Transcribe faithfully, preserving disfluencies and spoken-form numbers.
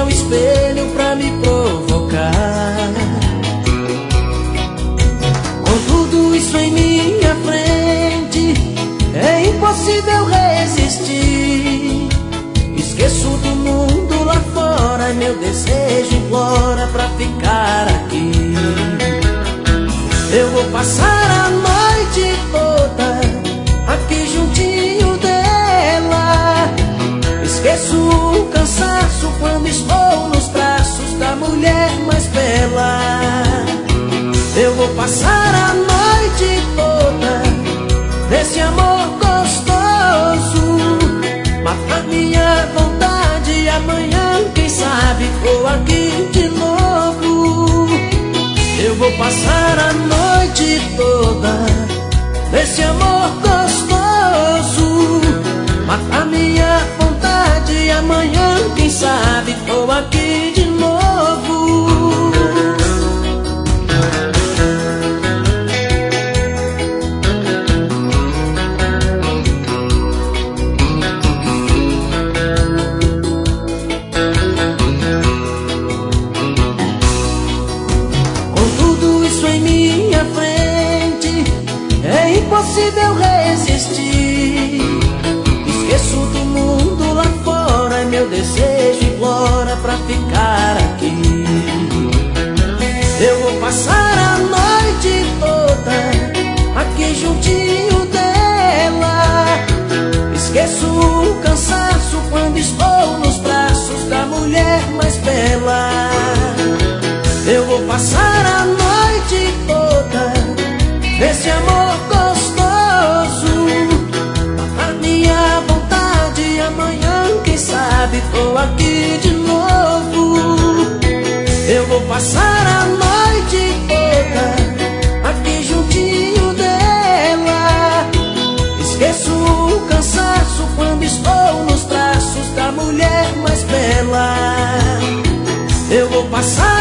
ao espelho pra me provocar. Com tudo isso em minha frente, é impossível resistir. Esqueço do mundo lá fora e meu desejo implora pra ficar aqui. Eu vou passar a noite toda aqui juntinho dela. Esqueço o cansaço quando estou nos braços da mulher mais bela. Eu vou passar a noite toda nesse amor gostoso, matar minha vontade e amanhã, quem sabe, tô aqui de novo. Eu vou passar a noite toda nesse amor gostoso, matar minha vontade e amanhã, quem sabe, tô aqui de novo. Impossível resistir. Esqueço do mundo lá fora e meu desejo implora pra ficar aqui. Eu vou passar a noite toda aqui juntinho dela. Esqueço o cansaço quando estou nos braços da mulher mais bela. Eu vou passar a noite toda nesse amor gostoso, matar minha vontade e amanhã, quem sabe, tô aqui de novo. Eu vou passar a noite toda aqui juntinho dela. Esqueço o cansaço quando estou nos braços da mulher mais bela. Eu vou passar